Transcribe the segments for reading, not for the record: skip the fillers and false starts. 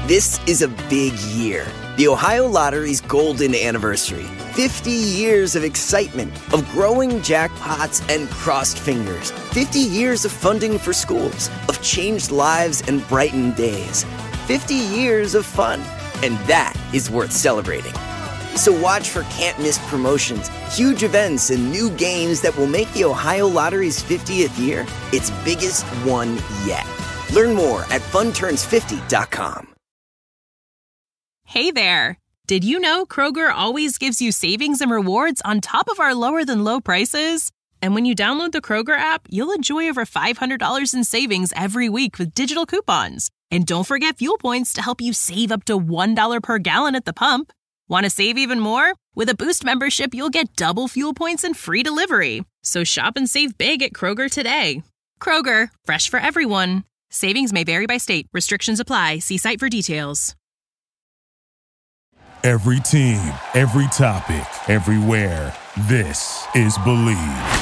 This is a big year. The Ohio Lottery's golden anniversary. 50 years of excitement, of growing jackpots and crossed fingers. 50 years of funding for schools, of changed lives and brightened days. 50 years of fun, and that is worth celebrating. So watch for can't-miss promotions, huge events, and new games that will make the Ohio Lottery's 50th year its biggest one yet. Learn more at funturns50.com. Hey there! Did you know Kroger always gives you savings and rewards on top of our lower-than-low prices? And when you download the Kroger app, you'll enjoy over $500 in savings every week with digital coupons. And don't forget fuel points to help you save up to $1 per gallon at the pump. Want to save even more? With a Boost membership, you'll get double fuel points and free delivery. So shop and save big at Kroger today. Kroger, fresh for everyone. Savings may vary by state. Restrictions apply. See site for details. Every team, every topic, everywhere. This is Believe.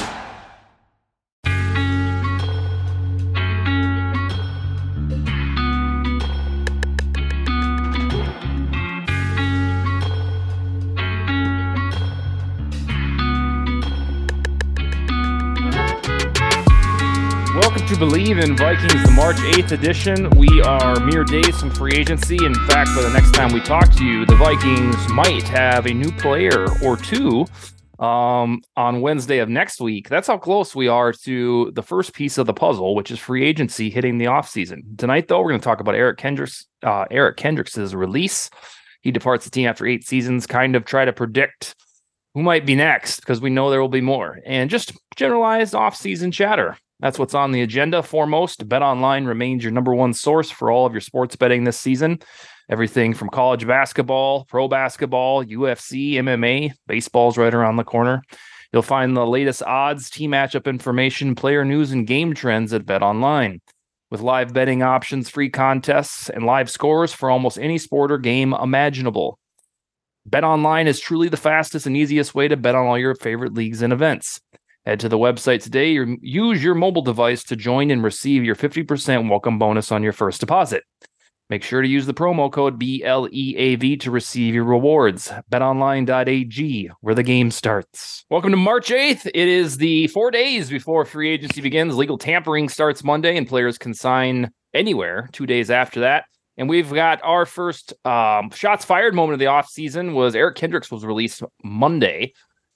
Welcome to Believe in Vikings, the March 8th edition. We are mere days from free agency. In fact, by the next time we talk to you, the Vikings might have a new player or two on Wednesday of next week. That's how close we are to the first piece of the puzzle, which is free agency hitting the offseason. Tonight, though, we're going to talk about Eric Kendricks' release. He departs the team after 8 seasons, kind of try to predict who might be next, because we know there will be more, and just generalized offseason chatter. That's what's on the agenda. Foremost, BetOnline remains your number one source for all of your sports betting this season. Everything from college basketball, pro basketball, UFC, MMA, baseball's right around the corner. You'll find the latest odds, team matchup information, player news, and game trends at BetOnline. With live betting options, free contests, and live scores for almost any sport or game imaginable. BetOnline is truly the fastest and easiest way to bet on all your favorite leagues and events. Head to the website today. Use your mobile device to join and receive your 50% welcome bonus on your first deposit. Make sure to use the promo code BLEAV to receive your rewards. BetOnline.ag, where the game starts. Welcome to March 8th. It is the 4 days before free agency begins. Legal tampering starts Monday, and players can sign anywhere 2 days after that. And we've got our first shots fired moment of the offseason was Eric Kendricks was released Monday,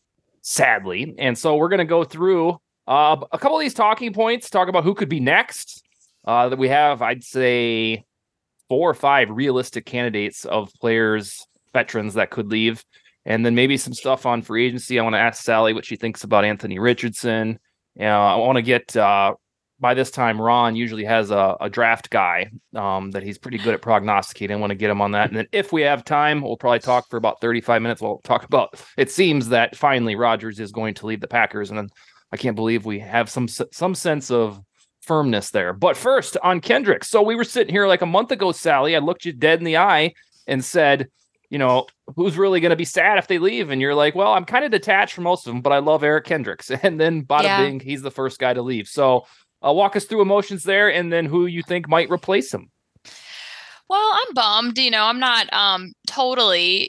sadly. And so we're going to go through a couple of these talking points, talk about who could be next. That we have, I'd say, 4 or 5 realistic candidates of players, veterans that could leave. And then maybe some stuff on free agency. I want to ask Sally what she thinks about Anthony Richardson. I want to get, by this time, Ron usually has a draft guy that he's pretty good at prognosticating. I want to get him on that. And then if we have time, we'll probably talk for about 35 minutes. We'll talk about, it seems that finally Rodgers is going to leave the Packers. And then I can't believe we have some sense of firmness there. But first, on Kendricks. So we were sitting here like a month ago, Sally. I looked you dead in the eye and said, you know, who's really going to be sad if they leave? And you're like, well, I'm kind of detached from most of them, but I love Eric Kendricks. And then bada bing, he's the first guy to leave. So walk us through emotions there, and then who you think might replace him. Well, I'm bummed. I'm not totally,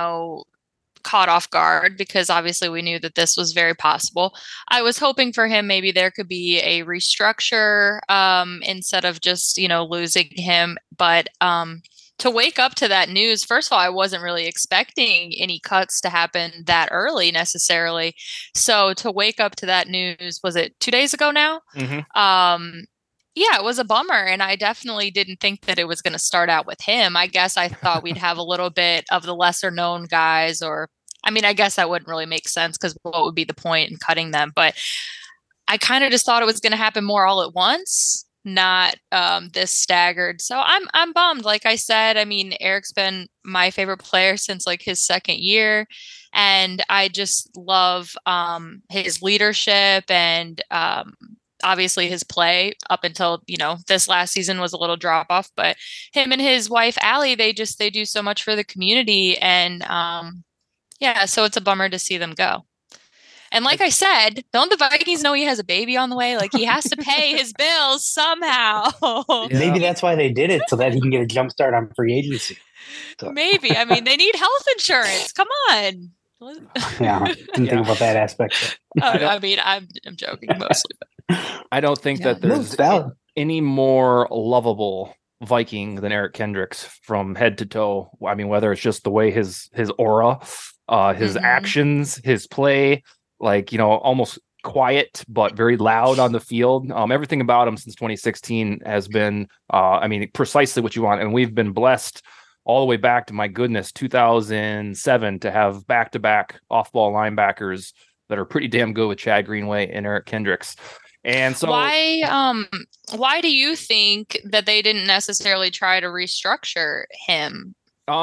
caught off guard, because obviously we knew that this was very possible. I was hoping for him, maybe there could be a restructure instead of just, losing him. But to wake up to that news, first of all, I wasn't really expecting any cuts to happen that early necessarily. So to wake up to that news, was it 2 days ago now? Mm-hmm. Yeah, it was a bummer. And I definitely didn't think that it was going to start out with him. I guess I thought we'd have a little bit of the lesser known guys, or, I guess that wouldn't really make sense, because what would be the point in cutting them? But I kind of just thought it was going to happen more all at once, not this staggered. So I'm bummed. Like I said, Eric's been my favorite player since like his second year. And I just love his leadership and obviously his play up until, this last season was a little drop off, but him and his wife, Allie, they do so much for the community. And so it's a bummer to see them go. And like I said, don't the Vikings know he has a baby on the way? Like, he has to pay his bills somehow. Maybe that's why they did it, so that he can get a jump start on free agency. So. Maybe. I mean, they need health insurance. Come on. Yeah, didn't think about that aspect. I mean, I'm joking mostly. I don't think that there's any more lovable Viking than Eric Kendricks from head to toe. I mean, whether it's just the way his aura, his actions, his play, like, you know, almost quiet but very loud on the field. Everything about him since 2016 has been, I mean, precisely what you want. And we've been blessed all the way back to, my goodness, 2007 to have back-to-back off-ball linebackers that are pretty damn good with Chad Greenway and Eric Kendricks. And so why do you think that they didn't necessarily try to restructure him?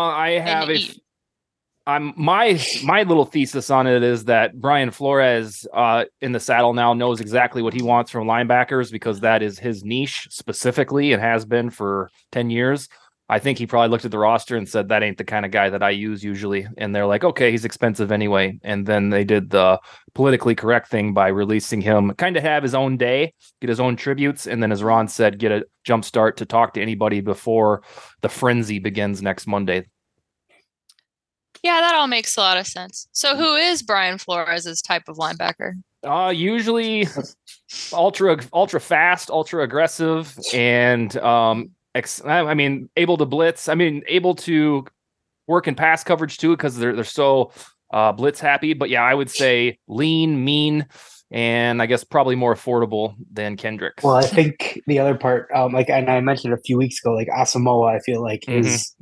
My little thesis on it is that Brian Flores in the saddle now knows exactly what he wants from linebackers, because that is his niche specifically and has been for 10 years. I think he probably looked at the roster and said, that ain't the kind of guy that I use usually. And they're like, okay, he's expensive anyway. And then they did the politically correct thing by releasing him, kind of have his own day, get his own tributes. And then, as Ron said, get a jump start to talk to anybody before the frenzy begins next Monday. Yeah, that all makes a lot of sense. So who is Brian Flores' type of linebacker? Usually ultra fast, ultra aggressive, and able to blitz. I mean, able to work in pass coverage too, because they're so blitz happy. But yeah, I would say lean, mean, and I guess probably more affordable than Kendricks. Well, I think the other part, and I mentioned a few weeks ago, like Asamoah, I feel like is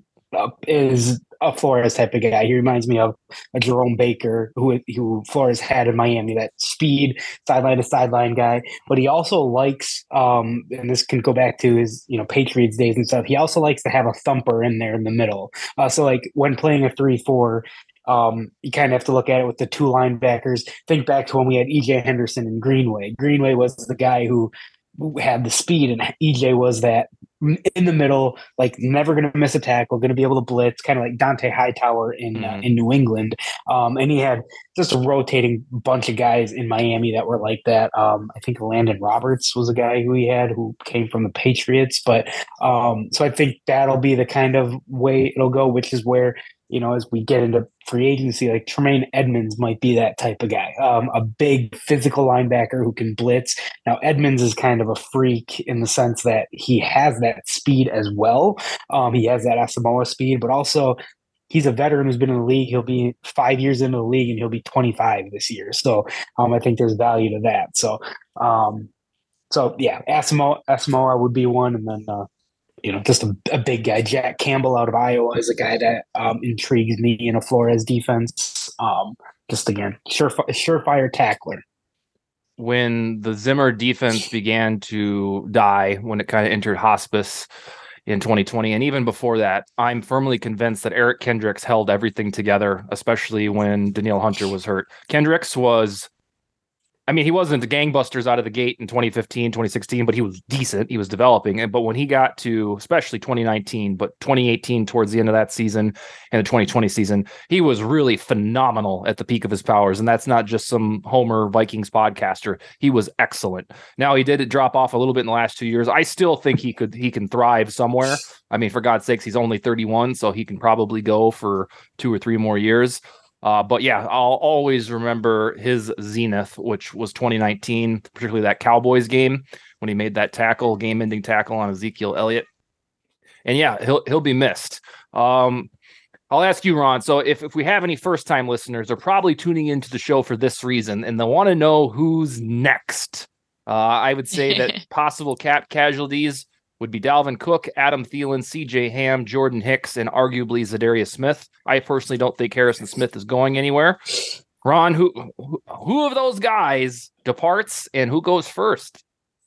a Flores type of guy. He reminds me of a Jerome Baker who Flores had in Miami, that speed, sideline to sideline guy. But he also likes, and this can go back to his, Patriots days and stuff. He also likes to have a thumper in there in the middle. So like when playing a 3-4, you kind of have to look at it with the two linebackers. Think back to when we had EJ Henderson and Greenway. Greenway was the guy who had the speed, and EJ was that in the middle, like never going to miss a tackle, going to be able to blitz, kind of like Dante Hightower in New England. And he had just a rotating bunch of guys in Miami that were like that. I think Landon Roberts was a guy who he had who came from the Patriots. But so I think that'll be the kind of way it'll go, which is where, as we get into free agency, like Tremaine Edmonds might be that type of guy, a big physical linebacker who can blitz. Now, Edmonds is kind of a freak in the sense that he has that speed as well. He has that Asamoah speed, but also he's a veteran who's been in the league. He'll be 5 years into the league, and he'll be 25 this year. So I think there's value to that. So yeah, Asamoah would be one, and then just a big guy. Jack Campbell out of Iowa is a guy that intrigues me in a Flores defense. Just again, surefire tackler. When the Zimmer defense began to die, when it kind of entered hospice in 2020, and even before that, I'm firmly convinced that Eric Kendricks held everything together, especially when Danielle Hunter was hurt. Kendricks was, he wasn't the gangbusters out of the gate in 2015, 2016, but he was decent. He was developing. But when he got to, especially 2019, but 2018 towards the end of that season and the 2020 season, he was really phenomenal at the peak of his powers. And that's not just some Homer Vikings podcaster. He was excellent. Now, he did drop off a little bit in the last 2 years. I still think he can thrive somewhere. For God's sakes, he's only 31, so he can probably go for 2 or 3 more years. But yeah, I'll always remember his zenith, which was 2019, particularly that Cowboys game when he made that game-ending tackle on Ezekiel Elliott. And yeah, he'll be missed. I'll ask you, Ron. So if we have any first-time listeners, they're probably tuning into the show for this reason, and they want to know who's next. I would say that possible cap casualties would be Dalvin Cook, Adam Thielen, C.J. Ham, Jordan Hicks, and arguably Zadarius Smith. I personally don't think Harrison Smith is going anywhere. Ron, who of those guys departs and who goes first?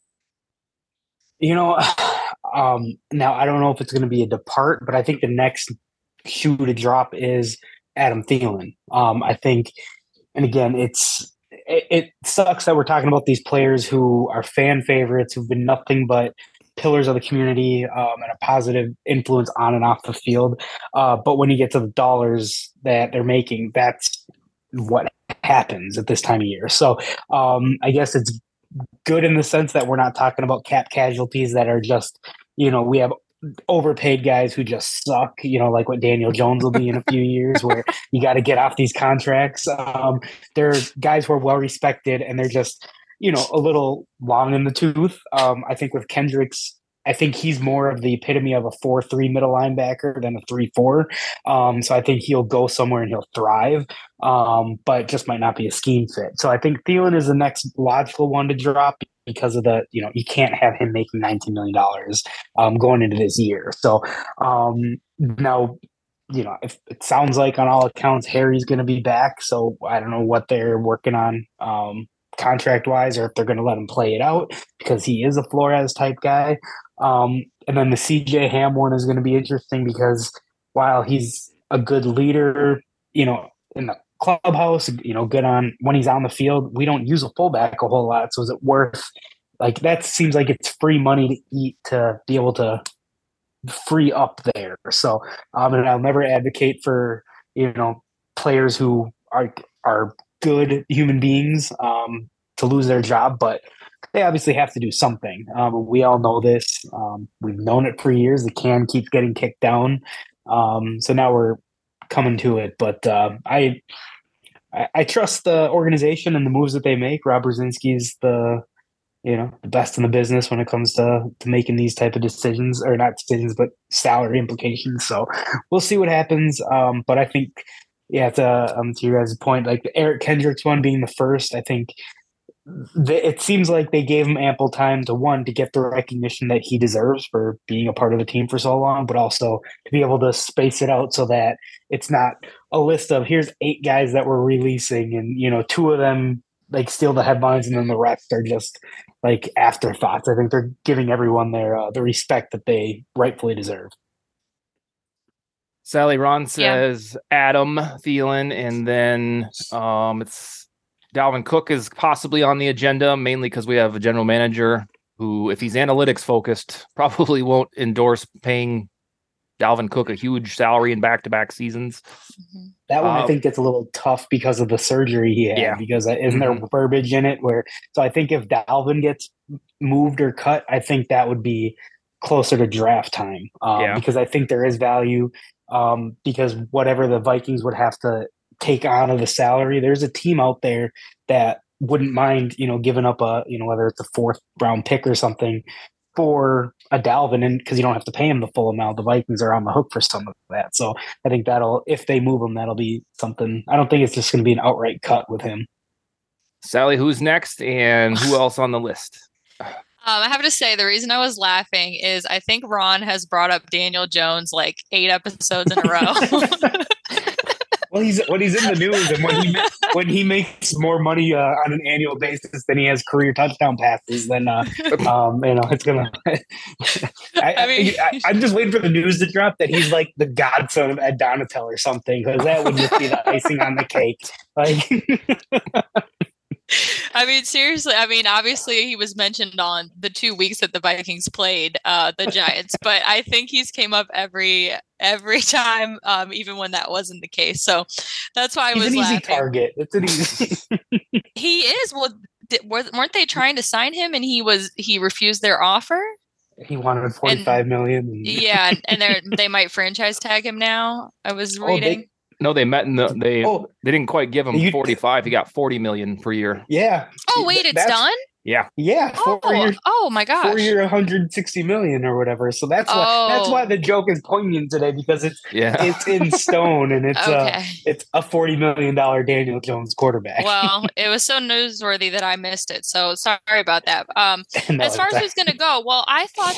Now I don't know if it's going to be a depart, but I think the next shoe to drop is Adam Thielen. I think, and again, it sucks that we're talking about these players who are fan favorites, who've been nothing but pillars of the community and a positive influence on and off the field. But when you get to the dollars that they're making, that's what happens at this time of year. So I guess it's good in the sense that we're not talking about cap casualties that are just, we have overpaid guys who just suck, like what Daniel Jones will be in a few years, where you got to get off these contracts. They're guys who are well respected, and they're just, a little long in the tooth. I think with Kendricks, I think he's more of the epitome of a 4-3 middle linebacker than a 3-4. So I think he'll go somewhere and he'll thrive, but it just might not be a scheme fit. So I think Thielen is the next logical one to drop because of the, you can't have him making $19 million going into this year. So now, if it sounds like on all accounts, Harry's going to be back. So I don't know what they're working on contract wise, or if they're going to let him play it out because he is a Flores type guy. And then the CJ Ham one is going to be interesting because while he's a good leader, in the clubhouse, good on when he's on the field, we don't use a fullback a whole lot. So is it worth, like, that seems like it's free money to eat to be able to free up there. So, and I'll never advocate for, players who are good human beings, to lose their job, but they obviously have to do something. We all know this. We've known it for years. The can keeps getting kicked down. So now we're coming to it. But I trust the organization and the moves that they make. Rob Brzezinski's the best in the business when it comes to making these type of decisions, or not decisions, but salary implications. So we'll see what happens. But I think, to your guys' point, like the Eric Kendricks one being the first, I think it seems like they gave him ample time to get the recognition that he deserves for being a part of the team for so long, but also to be able to space it out so that it's not a list of here's 8 guys that we're releasing and 2 of them like steal the headlines and then the rest are just like afterthoughts. I think they're giving everyone their the respect that they rightfully deserve. Sally, Ron says Adam Thielen, and then it's Dalvin Cook is possibly on the agenda, mainly because we have a general manager who, if he's analytics focused, probably won't endorse paying Dalvin Cook a huge salary in back-to-back seasons. Mm-hmm. That one I think gets a little tough because of the surgery he had, because isn't there verbiage in it so I think if Dalvin gets moved or cut, I think that would be closer to draft time, because I think there is value, because whatever the Vikings would have to take on of the salary, there's a team out there that wouldn't mind, giving up a, whether it's a 4th round pick or something for a Dalvin, and because you don't have to pay him the full amount. The Vikings are on the hook for some of that. So I think if they move him, that'll be something. I don't think it's just going to be an outright cut with him. Sally, who's next and who else on the list? I have to say, the reason I was laughing is I think Ron has brought up Daniel Jones like 8 episodes in a row. Well, when he's in the news, and when he makes more money on an annual basis than he has career touchdown passes, then it's gonna. I'm just waiting for the news to drop that he's like the godson of Ed Donatel or something, because that would just be the icing on the cake. Like. I mean, seriously. I mean, obviously, he was mentioned on the 2 weeks that the Vikings played the Giants, but I think he's came up every time, even when that wasn't the case. So that's why I was laughing. Easy target. It's an easy. He is. Well, weren't they trying to sign him, and he refused their offer? He wanted $45 million. Yeah, and they might franchise tag him now. I was reading. No, they met in they didn't quite give him 45. He got $40 million per year. Yeah. Oh wait, it's done? Yeah. Yeah. Oh my gosh. 4 year, $160 million or whatever. So that's why the joke is poignant today, because it's in stone, and it's it's a $40 million Daniel Jones quarterback. Well, it was so newsworthy that I missed it. So sorry about that. As far as who's gonna go, well, I thought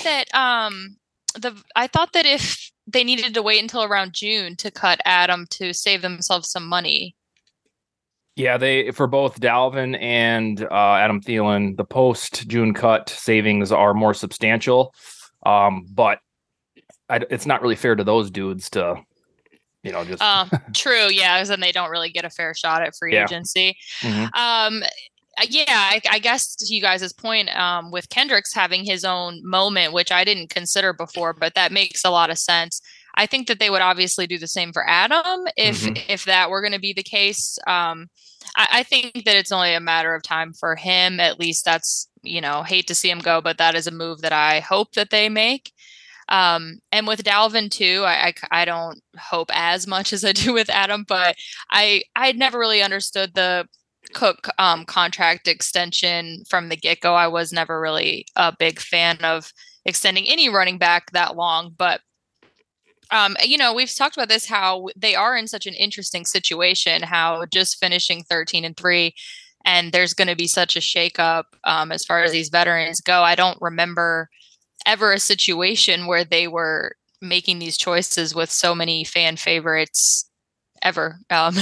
that if they needed to wait until around June to cut Adam to save themselves some money. Yeah, they for both Dalvin and Adam Thielen, the post-June cut savings are more substantial, but it's not really fair to those dudes to, just true, yeah, because then they don't really get a fair shot at free agency. Mm-hmm. I guess to you guys' point, with Kendricks having his own moment, which I didn't consider before, but that makes a lot of sense. I think that they would obviously do the same for Adam if that were going to be the case. I think that it's only a matter of time for him. At least that's, hate to see him go, but that is a move that I hope that they make. And with Dalvin too, I don't hope as much as I do with Adam, but I'd never really understood the Cook contract extension from the get-go. I was never really a big fan of extending any running back that long, but we've talked about this, how they are in such an interesting situation, how just finishing 13-3, and there's going to be such a shakeup as far as these veterans go. I don't remember ever a situation where they were making these choices with so many fan favorites ever.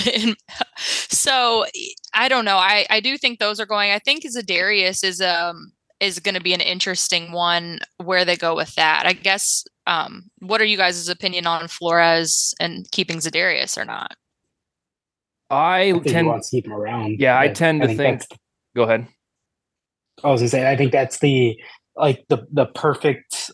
So I don't know. I do think those are going. I think Za'Darius is going to be an interesting one where they go with that. I guess. What are you guys' opinion on Flores and keeping Za'Darius or not? I think he wants to keep him around. Yeah, I tend to think. Go ahead. I was gonna say, I think that's the perfect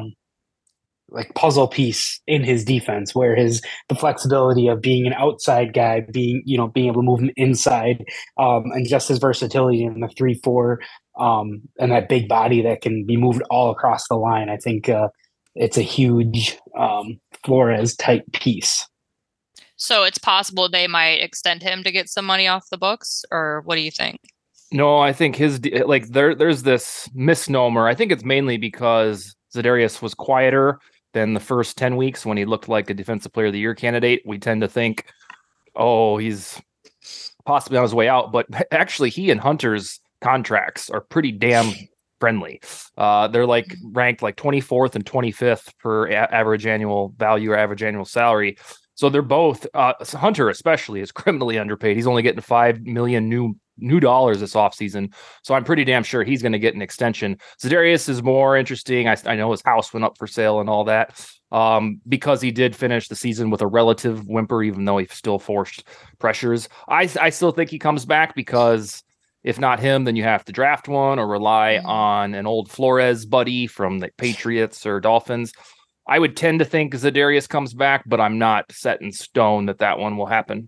puzzle piece in his defense, where the flexibility of being an outside guy, being able to move him inside, and just his versatility in the 3-4, and that big body that can be moved all across the line. I think it's a huge Flores type piece. So it's possible they might extend him to get some money off the books, or what do you think? No, I think there's this misnomer. I think it's mainly because Za'Darius was quieter than the first 10 weeks when he looked like a Defensive Player of the Year candidate. We tend to think, he's possibly on his way out, but actually he and Hunter's contracts are pretty damn friendly. They're ranked 24th and 25th per average annual value or average annual salary. So they're both, Hunter especially is criminally underpaid. He's only getting $5 million new dollars this offseason. So I'm pretty damn sure he's going to get an extension. Za'Darius is more interesting. I know his house went up for sale and all that, because he did finish the season with a relative whimper, even though he still forced pressures. I still think he comes back, because if not him, then you have to draft one or rely on an old Flores buddy from the Patriots or Dolphins. I would tend to think Za'Darius comes back, but I'm not set in stone that one will happen.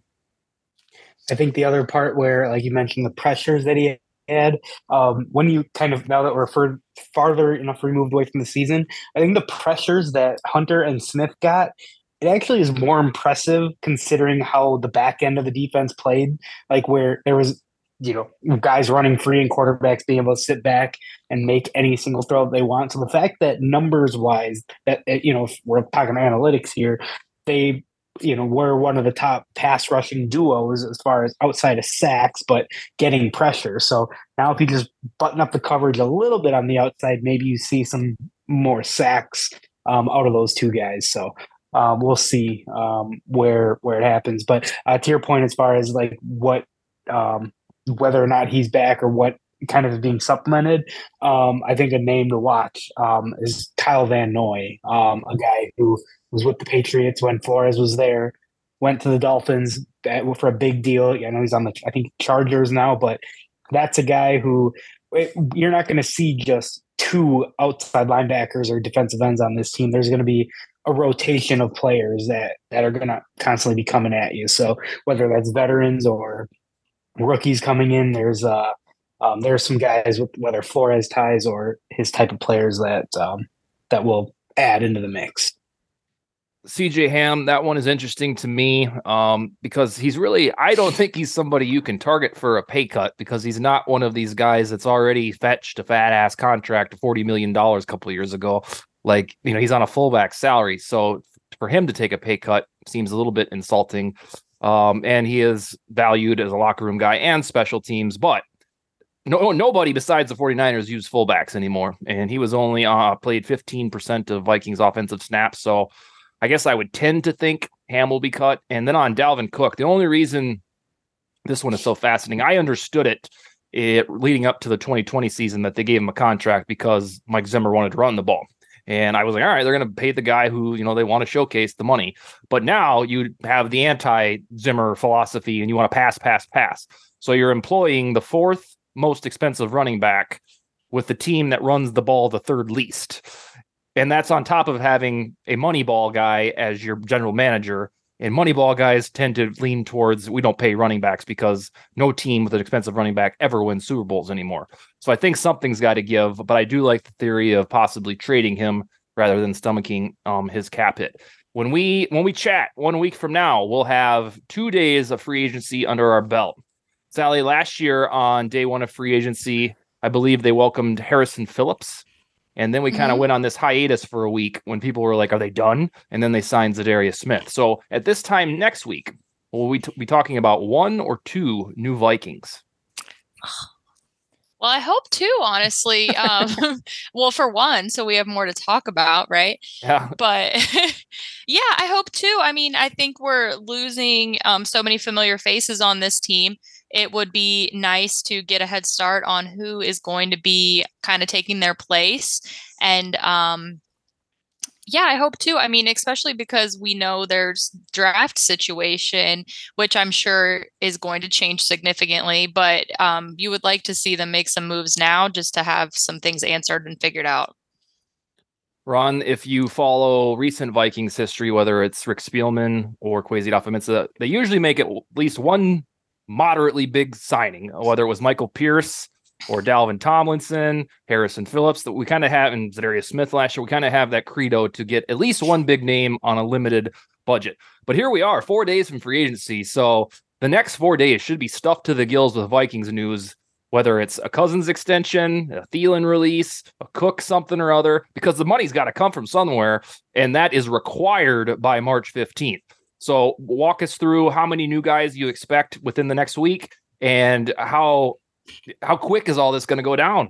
I think the other part where, like you mentioned, the pressures that he had, when you now that we're farther enough removed away from the season, I think the pressures that Hunter and Smith got, it actually is more impressive considering how the back end of the defense played, where there was, guys running free and quarterbacks being able to sit back and make any single throw that they want. So the fact that numbers wise, that, if we're talking analytics here, they, were one of the top pass rushing duos as far as outside of sacks, but getting pressure. So now if you just button up the coverage a little bit on the outside, maybe you see some more sacks out of those two guys. So we'll see where it happens. But to your point, as far as what, whether or not he's back or what kind of is being supplemented, I think a name to watch is Kyle Van Noy, a guy who was with the Patriots when Flores was there, went to the Dolphins for a big deal. I know he's on I think Chargers now, but that's a guy who you're not going to see just two outside linebackers or defensive ends on this team. There's going to be a rotation of players that are going to constantly be coming at you. So whether that's veterans or rookies coming in, there's some guys with whether Flores ties or his type of players that will add into the mix. CJ Ham, that one is interesting to me because I don't think he's somebody you can target for a pay cut, because he's not one of these guys that's already fetched a fat ass contract of $40 million a couple of years ago. He's on a fullback salary. So for him to take a pay cut seems a little bit insulting. And he is valued as a locker room guy and special teams, but nobody besides the 49ers use fullbacks anymore. And he was only played 15% of Vikings offensive snaps. So I guess I would tend to think Ham will be cut. And then on Dalvin Cook, the only reason this one is so fascinating, I understood it leading up to the 2020 season that they gave him a contract because Mike Zimmer wanted to run the ball. And I was like, all right, they're going to pay the guy who, they want to showcase the money. But now you have the anti-Zimmer philosophy and you want to pass. So you're employing the fourth most expensive running back with the team that runs the ball the third least. And that's on top of having a Moneyball guy as your general manager. And Moneyball guys tend to lean towards, we don't pay running backs because no team with an expensive running back ever wins Super Bowls anymore. So I think something's got to give, but I do like the theory of possibly trading him rather than stomaching his cap hit. When we chat 1 week from now, we'll have 2 days of free agency under our belt. Sally, last year on day one of free agency, I believe they welcomed Harrison Phillips. And then we kind of went on this hiatus for a week when people were like, are they done? And then they signed Zadarius Smith. So at this time next week, will we be talking about 1 or 2 new Vikings? Well, I hope 2, honestly. Well, for 1, so we have more to talk about, right? Yeah. But yeah, I hope 2. I mean, I think we're losing so many familiar faces on this team. It would be nice to get a head start on who is going to be kind of taking their place. And yeah, I hope 2. I mean, especially because we know there's draft situation, which I'm sure is going to change significantly. But you would like to see them make some moves now just to have some things answered and figured out. Ron, if you follow recent Vikings history, whether it's Rick Spielman or Kwesi Adofo-Mensah, they usually make at least one moderately big signing, whether it was Michael Pierce or Dalvin Tomlinson, Harrison Phillips, that we kind of have, and Zadarius Smith last year. We kind of have that credo to get at least one big name on a limited budget. But here we are, 4 days from free agency. So the next 4 days should be stuffed to the gills with Vikings news, whether it's a Cousins extension, a Thielen release, a Cook something or other, because the money's got to come from somewhere, and that is required by March 15th. So walk us through how many new guys you expect within the next week and how quick is all this going to go down?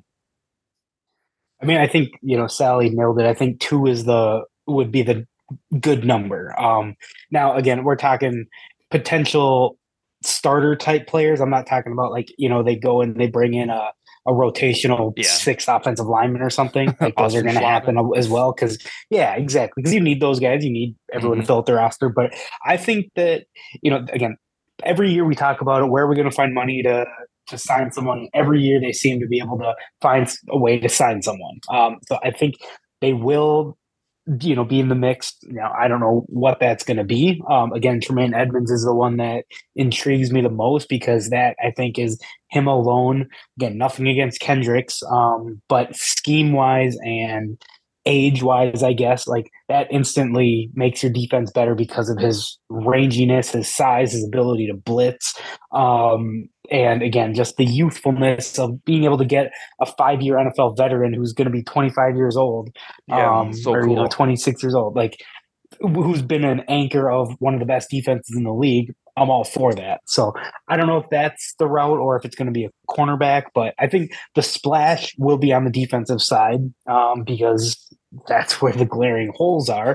I mean, I think, Sally nailed it. I think 2 would be the good number. Now, again, we're talking potential starter type players. I'm not talking about they go and they bring in a rotational 6 offensive linemen or something. Like those are going to happen as well. Cause exactly. Cause you need those guys. You need everyone to fill out their roster. But I think that, again, every year we talk about it, where are we going to find money to sign someone? Every year they seem to be able to find a way to sign someone. So I think they will, be in the mix. Now, I don't know what that's going to be. Again, Tremaine Edmunds is the one that intrigues me the most because that, I think, is him alone. Again, nothing against Kendricks, but scheme-wise and age-wise, I guess, that instantly makes your defense better because of his ranginess, his size, his ability to blitz. And again, just the youthfulness of being able to get a 5-year NFL veteran who's going to be 25 years old, cool. 26 years old, who's been an anchor of one of the best defenses in the league. I'm all for that. So I don't know if that's the route or if it's going to be a cornerback, but I think the splash will be on the defensive side because that's where the glaring holes are.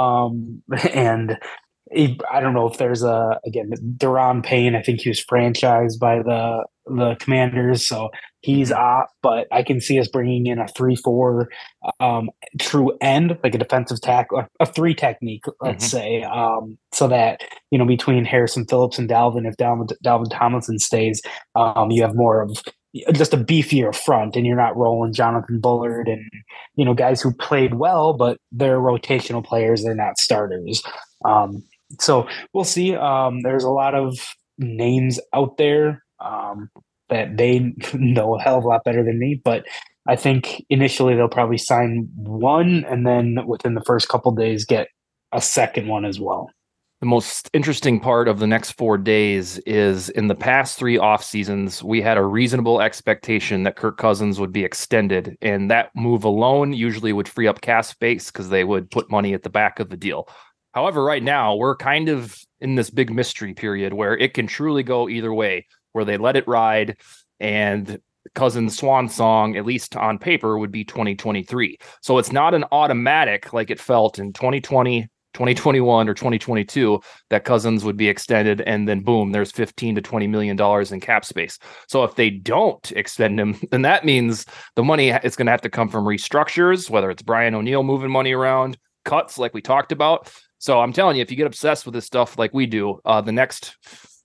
And I don't know if there's Daron Payne. I think he was franchised by the Commanders, so he's off. But I can see us bringing in a 3-4 true end, like a defensive tackle, a 3 technique, let's say, so that between Harrison Phillips and Dalvin, if Dalvin Tomlinson stays, you have more of just a beefier front, and you're not rolling Jonathan Bullard and guys who played well, but they're rotational players. They're not starters. So we'll see. There's a lot of names out there that they know a hell of a lot better than me, but I think initially they'll probably sign one and then within the first couple of days get a second one as well. The most interesting part of the next 4 days is in the past 3 off seasons, we had a reasonable expectation that Kirk Cousins would be extended, and that move alone usually would free up cap space because they would put money at the back of the deal. However, right now, we're kind of in this big mystery period where it can truly go either way, where they let it ride and Cousins' swan song, at least on paper, would be 2023. So it's not an automatic like it felt in 2020, 2021, or 2022 that Cousins would be extended and then boom, there's $15 to $20 million in cap space. So if they don't extend him, then that means the money is going to have to come from restructures, whether it's Brian O'Neill moving money around, cuts like we talked about. So I'm telling you, if you get obsessed with this stuff like we do, the next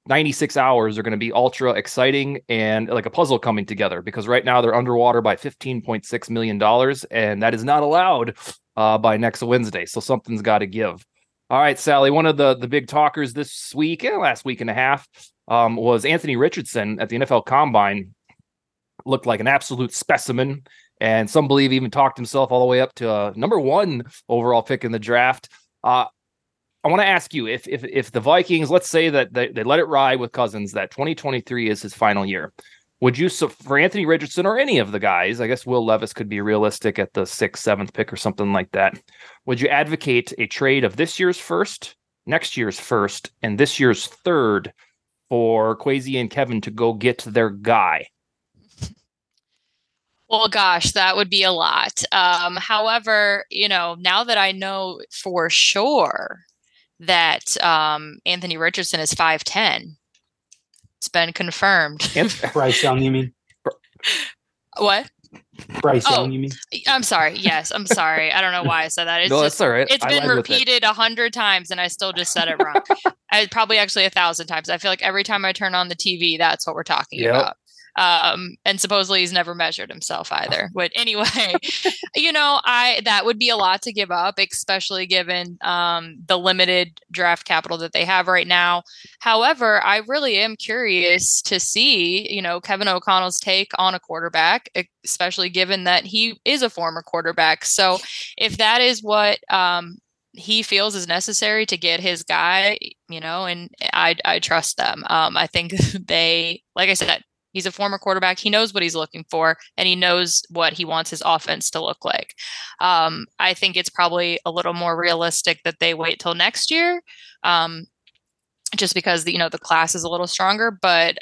96 hours are going to be ultra exciting and like a puzzle coming together, because right now they're underwater by $15.6 million, and that is not allowed by next Wednesday. So something's got to give. All right, Sally, one of the big talkers this week, last week and a half, was Anthony Richardson at the NFL Combine. Looked like an absolute specimen, and some believe even talked himself all the way up to number 1 overall pick in the draft. I want to ask you, if the Vikings, let's say that they let it ride with Cousins, that 2023 is his final year, would you, for Anthony Richardson or any of the guys, I guess Will Levis could be realistic at the 6th, 7th pick or something like that, would you advocate a trade of this year's first, next year's first, and this year's third for Kwesi and Kevin to go get their guy? Well, gosh, that would be a lot. However, now that I know for sure that Anthony Richardson is 5'10", it's been confirmed. Bryce Young, you mean? What? Bryce Young, you mean? I'm sorry. Yes, I'm sorry. I don't know why I said that. No, that's all right. It's been repeated 100 times, and I still just said it wrong. Probably actually 1,000 times. I feel like every time I turn on the TV, that's what we're talking about. And supposedly he's never measured himself either. But anyway, that would be a lot to give up, especially given the limited draft capital that they have right now. However, I really am curious to see, Kevin O'Connell's take on a quarterback, especially given that he is a former quarterback. So if that is what he feels is necessary to get his guy, and I trust them. I think like I said, he's a former quarterback. He knows what he's looking for, and he knows what he wants his offense to look like. I think it's probably a little more realistic that they wait till next year, just because the class is a little stronger. But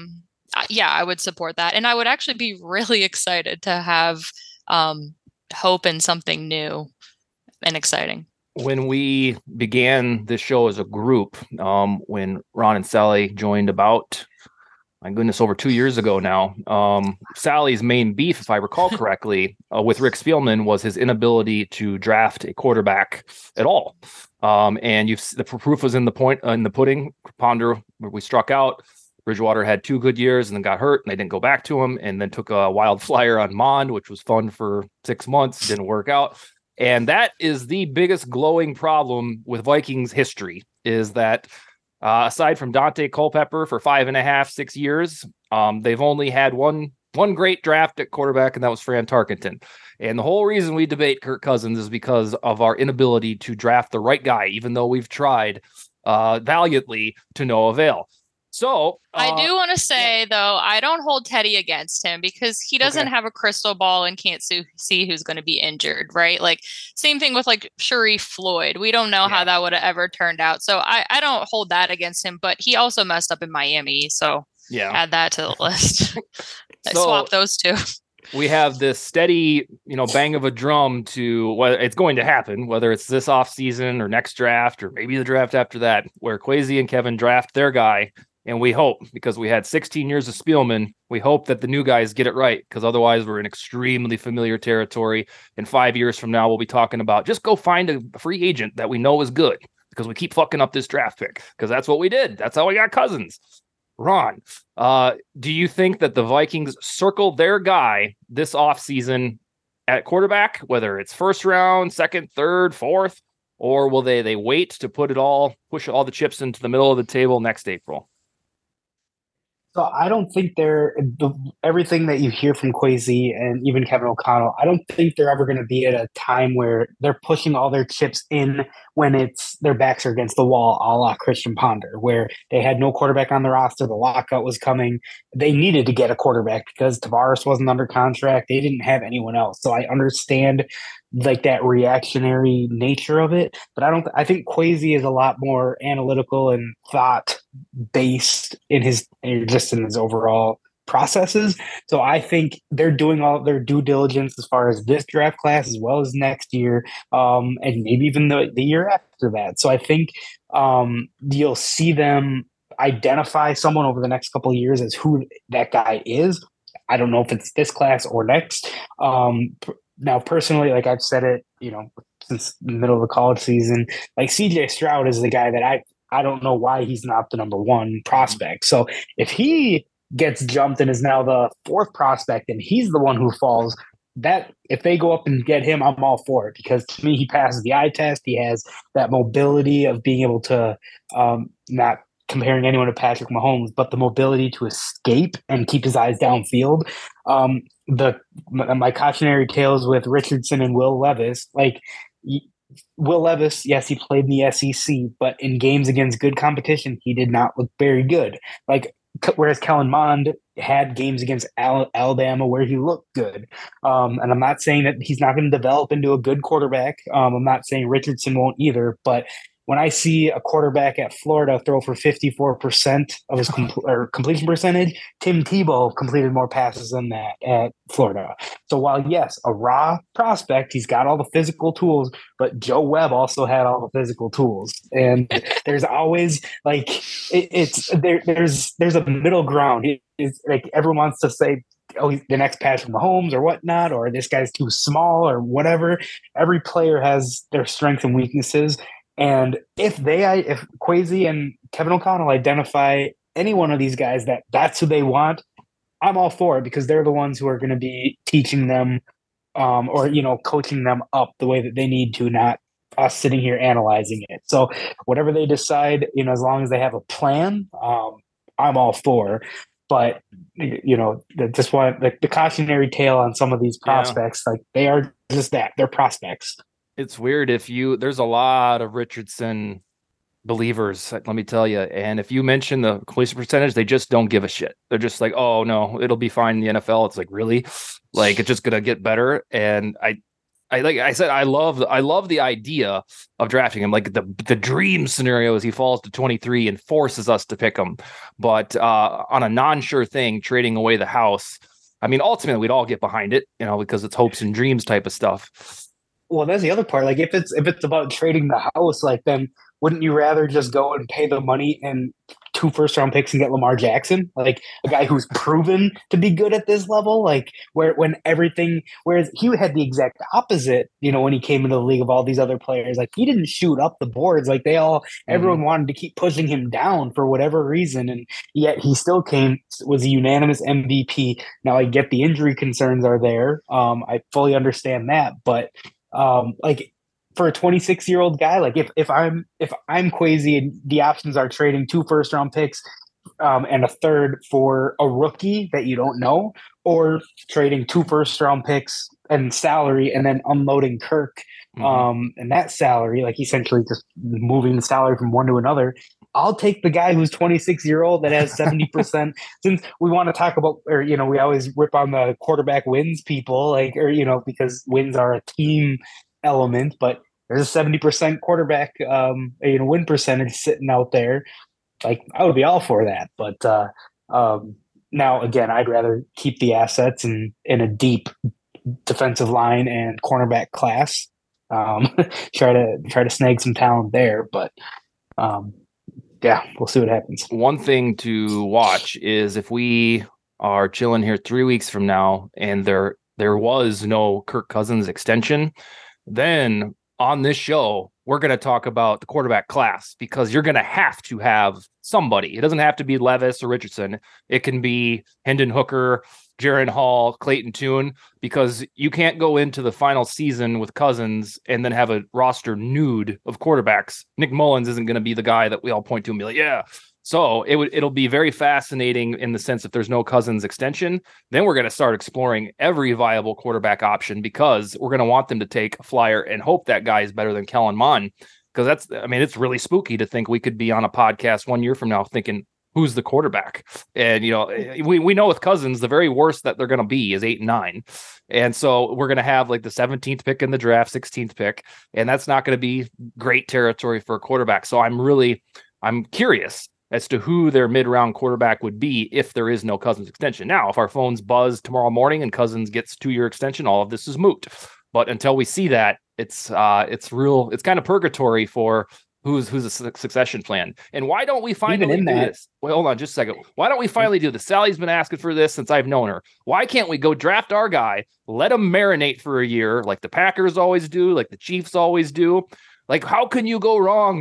I would support that, and I would actually be really excited to have hope in something new and exciting. When we began this show as a group, when Ron and Sally joined about, my goodness, over 2 years ago now, Sally's main beef, if I recall correctly, with Rick Spielman was his inability to draft a quarterback at all. And the proof was in the pudding. Ponder, where we struck out. Bridgewater had 2 good years and then got hurt, and they didn't go back to him, and then took a wild flyer on Mond, which was fun for 6 months, didn't work out. And that is the biggest glowing problem with Vikings history, is that aside from Dante Culpepper for 5.5, 6 years, they've only had one great draft at quarterback, and that was Fran Tarkenton. And the whole reason we debate Kirk Cousins is because of our inability to draft the right guy, even though we've tried valiantly to no avail. So I do want to say, though, I don't hold Teddy against him, because he doesn't have a crystal ball and can't see who's going to be injured, right? Like, same thing with like Sharif Floyd. We don't know how that would have ever turned out. So I don't hold that against him, but he also messed up in Miami. So add that to the list. Swap those two. We have this steady, bang of a drum to what it's going to happen, whether it's this offseason or next draft or maybe the draft after that, where Kwesi and Kevin draft their guy. And we hope, because we had 16 years of Spielman, we hope that the new guys get it right, because otherwise we're in extremely familiar territory. In 5 years from now, we'll be talking about just go find a free agent that we know is good, because we keep fucking up this draft pick, because that's what we did. That's how we got Cousins. Ron, do you think that the Vikings circle their guy this offseason at quarterback, whether it's first round, second, third, fourth, or will they wait to push all the chips into the middle of the table next April? So I don't think everything that you hear from Kwesi and even Kevin O'Connell, I don't think they're ever going to be at a time where they're pushing all their chips in when their backs are against the wall, a la Christian Ponder, where they had no quarterback on the roster. The lockout was coming. They needed to get a quarterback because Tavares wasn't under contract. They didn't have anyone else. So I understand like that reactionary nature of it, but I think Kwesi is a lot more analytical and thought based in his overall processes. So I think they're doing all of their due diligence as far as this draft class as well as next year, and maybe even the year after that. So I think you'll see them identify someone over the next couple of years as who that guy is. I don't know if it's this class or next. Now, personally, like I've said it, since the middle of the college season, like CJ Stroud is the guy that I don't know why he's not the number one prospect. So if he gets jumped and is now the fourth prospect and he's the one who falls, that if they go up and get him, I'm all for it, because to me, he passes the eye test. He has that mobility of being able to, not comparing anyone to Patrick Mahomes, but the mobility to escape and keep his eyes downfield. My cautionary tales with Richardson and Will Levis, like Will Levis, yes, he played in the SEC, but in games against good competition, he did not look very good. Like, whereas Kellen Mond had games against Alabama where he looked good. And I'm not saying that he's not going to develop into a good quarterback. I'm not saying Richardson won't either, but when I see a quarterback at Florida throw for 54% of his completion percentage, Tim Tebow completed more passes than that at Florida. So while, yes, a raw prospect, he's got all the physical tools, but Joe Webb also had all the physical tools. And there's always like, there's a middle ground. It's like everyone wants to say, oh, he's the next Patrick Mahomes or whatnot, or this guy's too small or whatever. Every player has their strengths and weaknesses. And if Kwesi and Kevin O'Connell identify any one of these guys that's who they want, I'm all for it, because they're the ones who are going to be teaching them, or coaching them up the way that they need to, not us sitting here analyzing it. So whatever they decide, as long as they have a plan, I'm all for. But just want the cautionary tale on some of these prospects, like they are just that, they're prospects. It's weird there's a lot of Richardson believers, let me tell you. And if you mention the completion percentage, they just don't give a shit. They're just like, oh no, it'll be fine in the NFL. It's like, really? Like, it's just going to get better. And I like I said, I love the idea of drafting him. Like the dream scenario is he falls to 23 and forces us to pick him. But on a non-sure thing, trading away the house, I mean, ultimately we'd all get behind it, because it's hopes and dreams type of stuff. Well, that's the other part. Like, if it's about trading the house, like, then wouldn't you rather just go and pay the money and 2 first-round picks and get Lamar Jackson, like a guy who's proven to be good at this level? Like, whereas he had the exact opposite, when he came into the league of all these other players. Like, he didn't shoot up the boards. Like, everyone wanted to keep pushing him down for whatever reason, and yet he still was a unanimous MVP. Now, I get the injury concerns are there. I fully understand that, but like, for a 26-year-old guy, like if I'm Kwesi and the options are trading 2 first-round picks and a third for a rookie that you don't know, or trading 2 first-round picks and salary and then unloading Kirk and that salary, like essentially just moving the salary from one to another, I'll take the guy who's 26-year-old that has 70%. Since we want to talk about, or we always rip on the quarterback wins people, like, or because wins are a team element, but there's a 70% quarterback win percentage sitting out there. Like, I would be all for that, but now again, I'd rather keep the assets in a deep defensive line and cornerback class. Try to snag some talent there, but yeah, we'll see what happens. One thing to watch is if we are chilling here 3 weeks from now and there was no Kirk Cousins extension, then on this show, we're going to talk about the quarterback class, because you're going to have somebody. It doesn't have to be Levis or Richardson. It can be Hendon Hooker, Jaren Hall, Clayton Tune, because you can't go into the final season with Cousins and then have a roster nude of quarterbacks. Nick Mullins isn't going to be the guy that we all point to and be like, yeah. So it'll be very fascinating in the sense if there's no Cousins extension, then we're going to start exploring every viable quarterback option, because we're going to want them to take a flyer and hope that guy is better than Kellen Mond. Because it's really spooky to think we could be on a podcast 1 year from now thinking, who's the quarterback? And, we know with Cousins, the very worst that they're going to be is 8 and 9. And so we're going to have like the 17th pick in the draft, 16th pick, and that's not going to be great territory for a quarterback. So I'm curious as to who their mid-round quarterback would be if there is no Cousins extension. Now, if our phones buzz tomorrow morning and Cousins gets 2-year extension, all of this is moot. But until we see that, it's kind of purgatory for who's a succession plan. And why don't we finally do this? Well, hold on just a second. Why don't we finally do this? Sally's been asking for this since I've known her. Why can't we go draft our guy, let him marinate for a year like the Packers always do, like the Chiefs always do? Like, how can you go wrong there?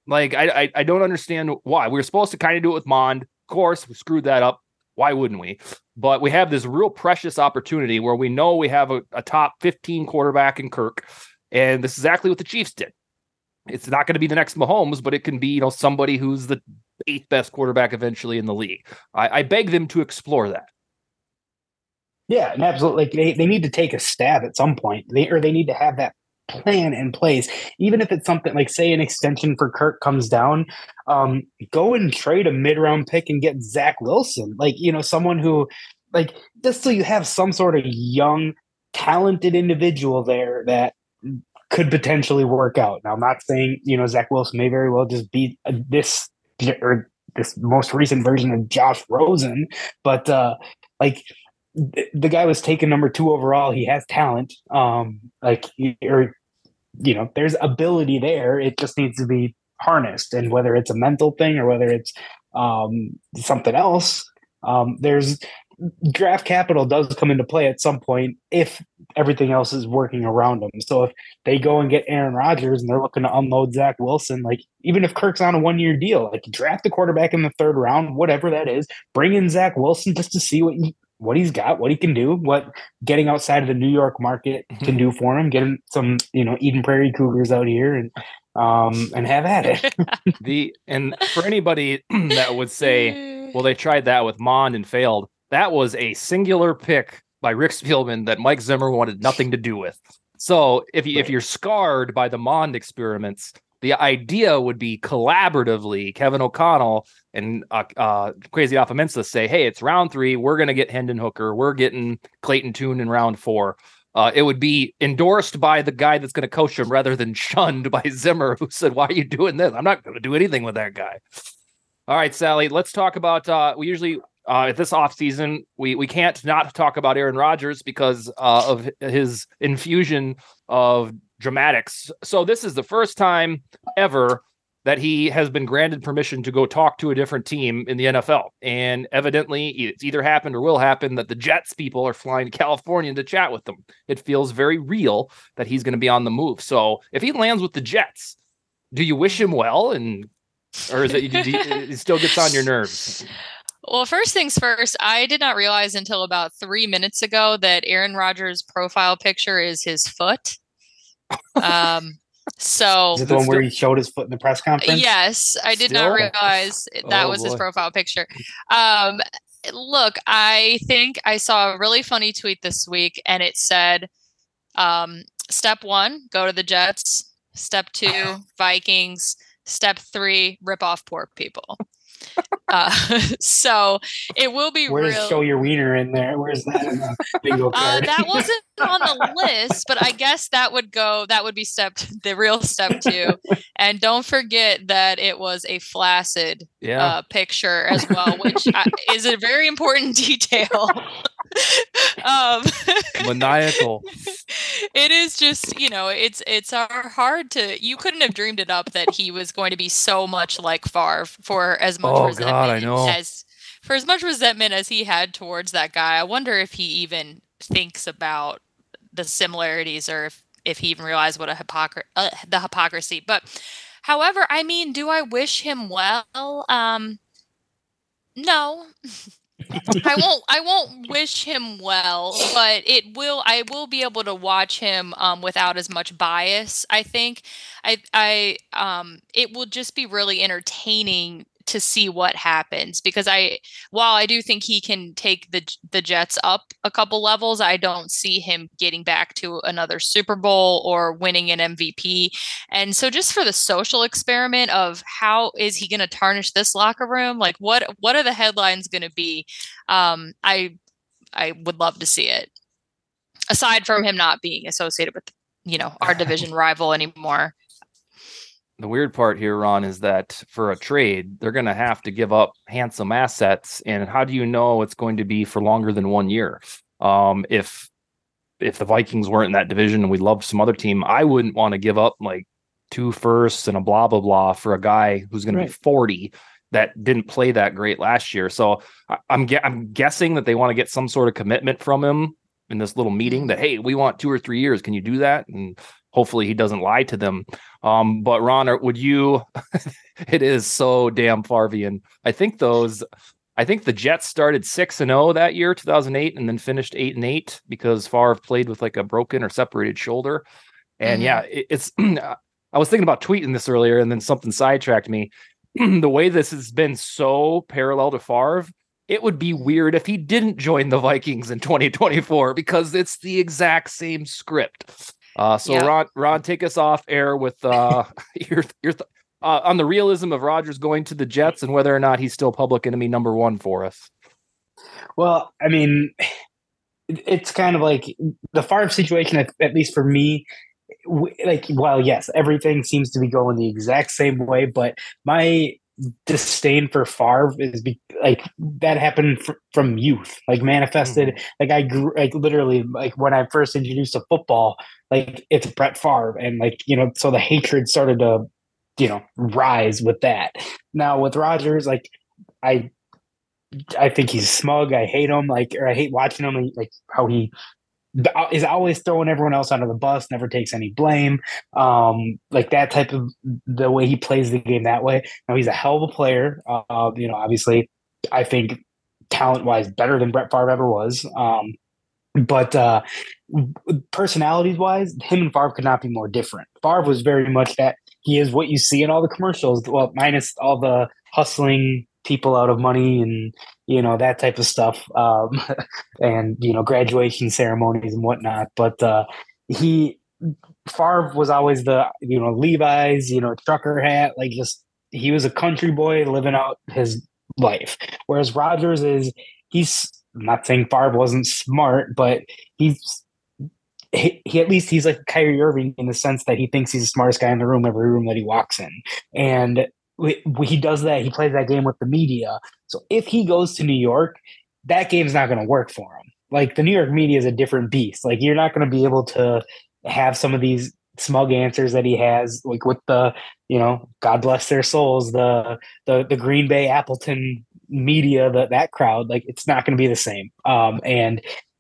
Like, I don't understand why. We were supposed to kind of do it with Mond. Of course, we screwed that up. Why wouldn't we? But we have this real precious opportunity where we know we have a top 15 quarterback in Kirk. And this is exactly what the Chiefs did. It's not going to be the next Mahomes, but it can be, somebody who's the 8th best quarterback eventually in the league. I beg them to explore that. Yeah, and absolutely. Like they need to take a stab at some point. They need to have that plan in place. Even if it's something like, say, an extension for Kirk comes down, go and trade a mid-round pick and get Zach Wilson. Like, someone who, like, just so you have some sort of young, talented individual there that could potentially work out. Now, I'm not saying, Zach Wilson may very well just be this most recent version of Josh Rosen, but the guy was taken number 2 overall. He has talent. There's ability there. It just needs to be harnessed. And whether it's a mental thing or whether it's something else, there's draft capital does come into play at some point if everything else is working around them. So if they go and get Aaron Rodgers and they're looking to unload Zach Wilson, like, even if Kirk's on a 1-year deal, like, draft the quarterback in the 3rd round, whatever that is, bring in Zach Wilson just to see what he's got, what he can do, what getting outside of the New York market can do for him. Get him some, Eden Prairie Cougars out here and have at it. And for anybody that would say, well, they tried that with Mond and failed, that was a singular pick by Rick Spielman that Mike Zimmer wanted nothing to do with. So if you're scarred by the Mond experiments, the idea would be collaboratively Kevin O'Connell and Kwesi Afamensah say, hey, it's round 3. We're going to get Hendon Hooker. We're getting Clayton Tune in round 4. It would be endorsed by the guy that's going to coach him rather than shunned by Zimmer, who said, why are you doing this? I'm not going to do anything with that guy. All right, Sally, let's talk about, we usually, at this offseason, we can't not talk about Aaron Rodgers because of his infusion of dramatics. So this is the first time ever that he has been granted permission to go talk to a different team in the NFL. And evidently it's either happened or will happen that the Jets people are flying to California to chat with them. It feels very real that he's going to be on the move. So if he lands with the Jets, do you wish him well? Or is it still gets on your nerves? Well, first things first, I did not realize until about 3 minutes ago that Aaron Rodgers' profile picture is his foot. So is it the one where he showed his foot in the press conference? Yes, I did not realize that was his profile picture. Look, I think I saw a really funny tweet this week, and it said, step 1, go to the Jets. Step 2, Vikings. Step 3, rip off poor people. So it will be Where's real. Show your wiener in there? Where's that in the bingo card? That wasn't on the list, but I guess that would be the real step 2. And don't forget that it was a flaccid picture as well, which is a very important detail. Maniacal. It is just, it's hard to, you couldn't have dreamed it up that he was going to be so much like Favre for as much resentment as he had towards that guy. I wonder if he even thinks about the similarities or if he even realized what the hypocrisy. But however, I mean, do I wish him well? No. I won't wish him well, but I will be able to watch him without as much bias. I think it will just be really entertaining to see what happens, because while I do think he can take the Jets up a couple levels, I don't see him getting back to another Super Bowl or winning an MVP. And so just for the social experiment of how is he going to tarnish this locker room? Like what are the headlines going to be? I would love to see it, aside from him not being associated with, our division rival anymore. The weird part here, Ron, is that for a trade, they're going to have to give up handsome assets. And how do you know it's going to be for longer than 1 year? If the Vikings weren't in that division and we loved some other team, I wouldn't want to give up like 2 firsts and a blah, blah, blah for a guy who's going to be 40 that didn't play that great last year. So I'm guessing that they want to get some sort of commitment from him in this little meeting that, hey, we want 2 or 3 years. Can you do that? And hopefully he doesn't lie to them. But Ron, would you? It is so damn Favrean. I think the Jets started 6-0 that year, 2008, and then finished 8-8 because Favre played with like a broken or separated shoulder. And it's. I was thinking about tweeting this earlier, and then something sidetracked me. The way this has been so parallel to Favre, it would be weird if he didn't join the Vikings in 2024 because it's the exact same script. Ron, take us off air with your on the realism of Rodgers going to the Jets and whether or not he's still public enemy number one for us. Well, I mean, it's kind of like the Favre situation, at least for me. Like, well, yes, everything seems to be going the exact same way, but my disdain for Favre is like that happened from youth, like manifested. Like I grew, like literally, like when I first introduced to football, like it's Brett Favre, and like so the hatred started to rise with that. Now with Rodgers, like I think he's smug. I hate him. Or I hate watching him. Like how he is always throwing everyone else under the bus, never takes any blame. Like that type of the way he plays the game that way. Now he's a hell of a player. Obviously I think talent wise better than Brett Favre ever was. But personalities wise, him and Favre could not be more different. Favre was very much that he is what you see in all the commercials, well, minus all the hustling people out of money and that type of stuff, and graduation ceremonies and whatnot. But Favre was always the Levi's, trucker hat, like just he was a country boy living out his life. Whereas Rodgers he's I'm not saying Favre wasn't smart, but he at least he's like Kyrie Irving in the sense that he thinks he's the smartest guy in the room, every room that he walks in, and he does that. He plays that game with the media. So if he goes to New York, that game's not going to work for him. Like the New York media is a different beast. Like you're not going to be able to have some of these smug answers that he has, like with the, God bless their souls, the Green Bay Appleton media, that crowd, like it's not going to be the same. And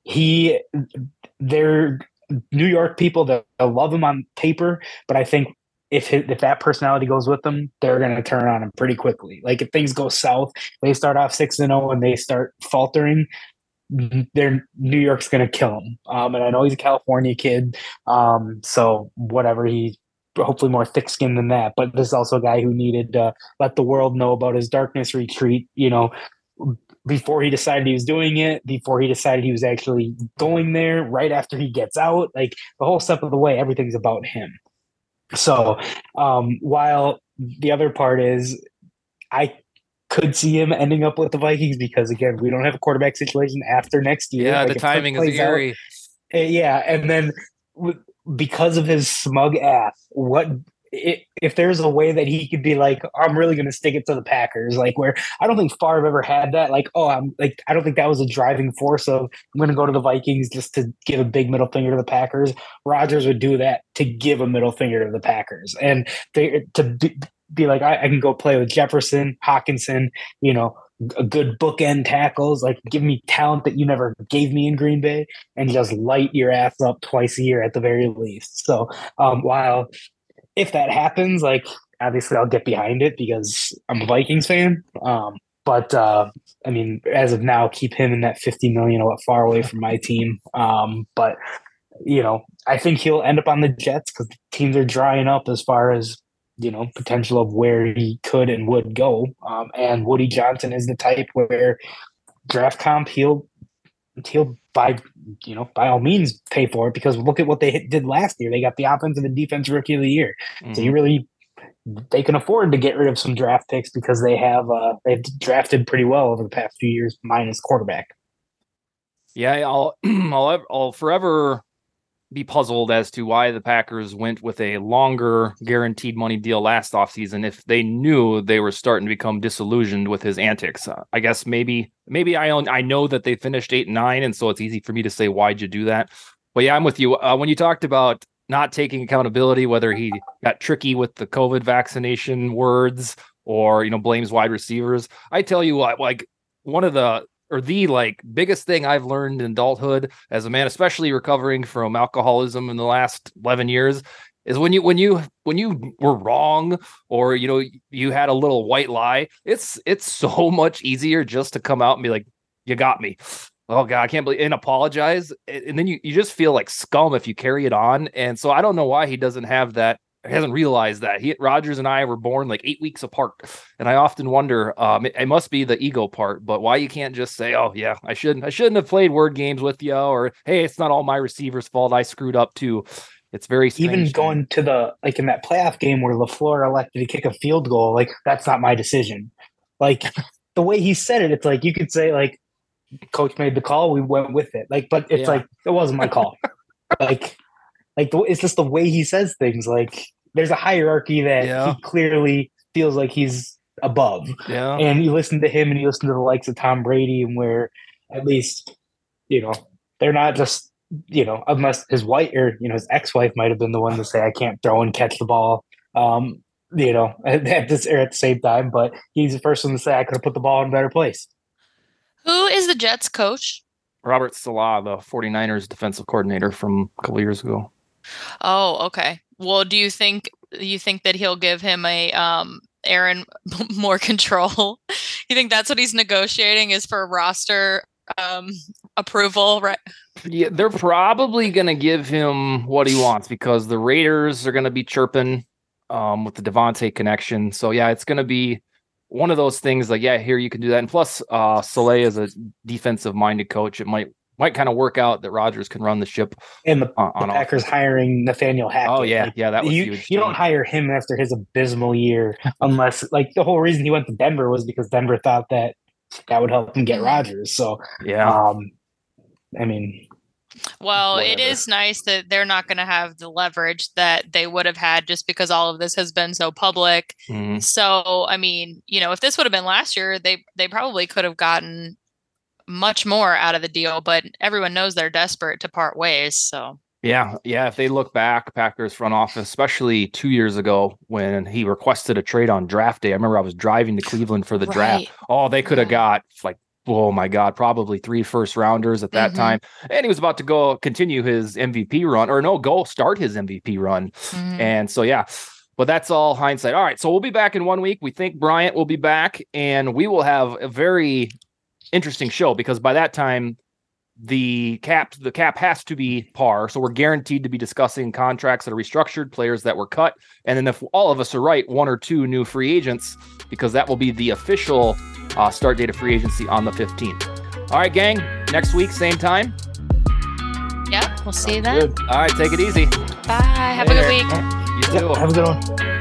they're New York people that love him on paper, but I think if that personality goes with them, they're going to turn on him pretty quickly. Like if things go south, they start off 6-0 and they start faltering, New York's going to kill him. And I know he's a California kid, so whatever, he's hopefully more thick-skinned than that. But this is also a guy who needed to let the world know about his darkness retreat, before he decided he was doing it, before he decided he was actually going there, right after he gets out. Like the whole step of the way, everything's about him. So while the other part is I could see him ending up with the Vikings because, again, we don't have a quarterback situation after next year. Yeah, like the timing is eerie. Yeah, and then because of his smug ass, if there's a way that he could be like, I'm really going to stick it to the Packers, like where I don't think Favre ever had that. Like, I don't think that was a driving force of I'm going to go to the Vikings just to give a big middle finger to the Packers. Rodgers would do that to give a middle finger to the Packers and to be like, I can go play with Jefferson, Hawkinson, a good bookend tackles, like give me talent that you never gave me in Green Bay and just light your ass up twice a year at the very least. So while if that happens, like obviously I'll get behind it because I'm a Vikings fan. But I mean, as of now, keep him in that 50 million a lot far away from my team. But I think he'll end up on the Jets because the teams are drying up as far as potential of where he could and would go. And Woody Johnson is the type where draft comp he'll by all means pay for it because look at what they did last year. They got the offensive and defense rookie of the year. Mm-hmm. So they can afford to get rid of some draft picks because they've drafted pretty well over the past few years minus quarterback. Yeah, I'll forever be puzzled as to why the Packers went with a longer guaranteed money deal last offseason if they knew they were starting to become disillusioned with his antics. I guess maybe I know that they finished 8-9, and so it's easy for me to say, why'd you do that? But yeah, I'm with you. When you talked about not taking accountability, whether he got tricky with the COVID vaccination words or, blames wide receivers, I tell you what, like one of the the like biggest thing I've learned in adulthood as a man, especially recovering from alcoholism in the last 11 years, is when you were wrong, or you had a little white lie, it's so much easier just to come out and be like, you got me. Oh God, I can't believe, and apologize. And then you just feel like scum if you carry it on. And so I don't know why he doesn't have that. He hasn't realized that. Rogers and I were born like 8 weeks apart. And I often wonder, it must be the ego part, but why you can't just say, oh yeah, I shouldn't have played word games with you, or, hey, it's not all my receiver's fault, I screwed up too. It's very strange. Even going to the, like in that playoff game where LaFleur elected to kick a field goal, like that's not my decision. Like the way he said it, it's like you could say like, coach made the call, we went with it. Like, but it's like it wasn't my call. like it's just the way he says things. Like there's a hierarchy that he clearly feels like he's above. Yeah. And you listen to him and you listen to the likes of Tom Brady, and where at least they're not just unless his wife or his ex-wife might have been the one to say I can't throw and catch the ball. At the same time, but he's the first one to say I could have put the ball in a better place. Who is the Jets coach? Robert Saleh, the 49ers defensive coordinator from a couple years ago. Oh, okay. Well, do you think that he'll give him Aaron more control? You think that's what he's negotiating, is for roster approval, right? Yeah, they're probably going to give him what he wants, because the Raiders are going to be chirping with the Devontae connection. So yeah, it's going to be one of those things like, yeah, here you can do that. And plus, Saleh is a defensive-minded coach. It might kind of work out that Rodgers can run the ship. And the Packers hiring Nathaniel Hackett. Oh, yeah. Yeah, that was huge. You don't hire him after his abysmal year unless, like, the whole reason he went to Denver was because Denver thought that would help him get Rodgers. So, yeah. Well, whatever. It is nice that they're not going to have the leverage that they would have had just because all of this has been so public. Mm-hmm. So, I mean, if this would have been last year, they probably could have gotten much more out of the deal, but everyone knows they're desperate to part ways. So, yeah. If they look back, Packers front office, especially 2 years ago when he requested a trade on draft day. I remember I was driving to Cleveland for the draft. Oh, they could have got like, oh my God, probably 3 first-rounders at that time. And he was about to continue his MVP run, go start his MVP run. Mm-hmm. And so, yeah, but that's all hindsight. All right, so we'll be back in 1 week. We think Bryant will be back, and we will have a very interesting show, because by that time, the cap has to be par. So we're guaranteed to be discussing contracts that are restructured, players that were cut. And then if all of us are right, 1 or 2 new free agents, because that will be the official start date of free agency on the 15th. All right, gang, next week, same time. Yeah, we'll see you then. Good. All right, take it easy. Bye. Have a good week. You too. Have a good one.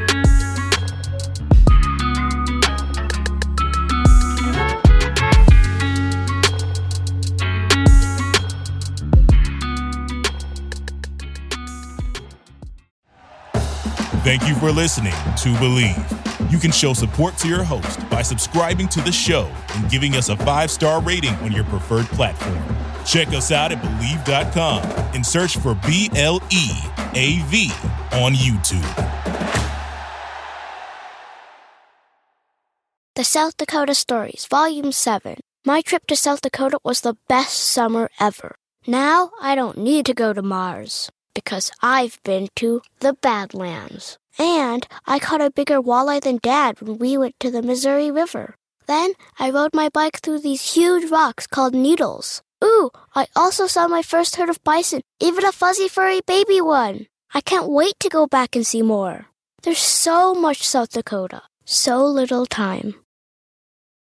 Thank you for listening to Believe. You can show support to your host by subscribing to the show and giving us a 5-star rating on your preferred platform. Check us out at Believe.com and search for BLEAV on YouTube. The South Dakota Stories, Volume 7. My trip to South Dakota was the best summer ever. Now I don't need to go to Mars, because I've been to the Badlands. And I caught a bigger walleye than Dad when we went to the Missouri River. Then I rode my bike through these huge rocks called needles. Ooh, I also saw my first herd of bison, even a fuzzy furry baby one. I can't wait to go back and see more. There's so much South Dakota, so little time.